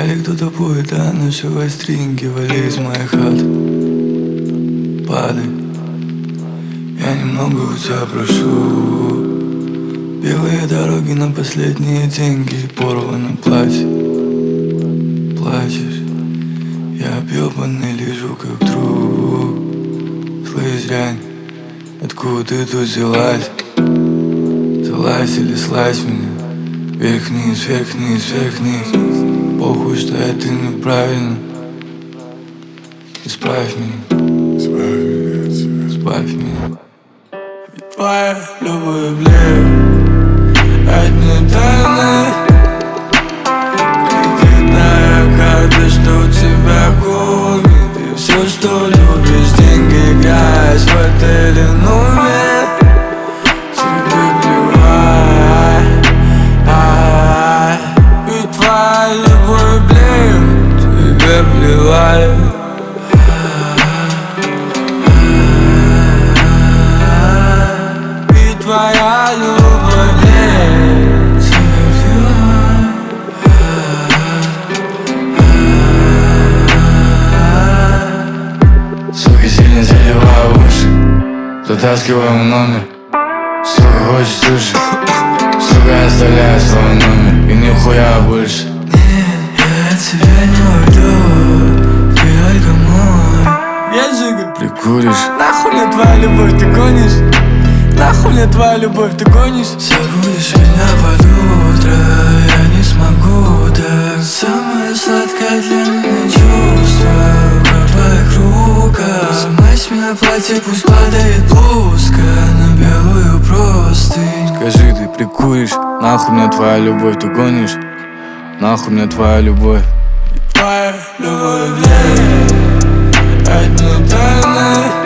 Сказали, кто-то будет, а наши стринги вали из моей хаты. Падай, я немного у тебя прошу. Белые дороги на последние деньги и порвано платье. Плачешь, я объебанный лежу как труп. Слышь, дрянь, откуда ты тут взялась? Залазь или слазь меня. Вверх-вниз, вверх-вниз, вверх-вниз. Похуй, что это неправильно. Исправь меня. Избавь меня. Ведь твоя любовь, блин, одни тайны. Кредитная карта, что тебя кормит. И все, что любишь, деньги, грязь в отеле номер. Тебе плевать. Ведь твоя любовь, блин, тебе плевать. Твоя любовь, блин, тебе плевать. Сука, сильно заливаю уши, затаскиваю в номер. Сука, хочешь суши, сука, я оставляю свой номер. И нихуя больше. Нет, я от тебя не уйду, ты только мой. Я жига. Прикуришь? Нахуй мне твоя любовь, ты гонишь? Нахуй мне твоя любовь, ты гонишь? Забудешь меня под утро, я не смогу так. Самое сладкое для меня чувство в твоих руках. Смажь меня платье, пусть падает блузка на белую простынь. Скажи, ты прикуришь? Нахуй мне твоя любовь, ты гонишь? Нахуй мне твоя любовь. И твоя любовь, блядь, одни тайны.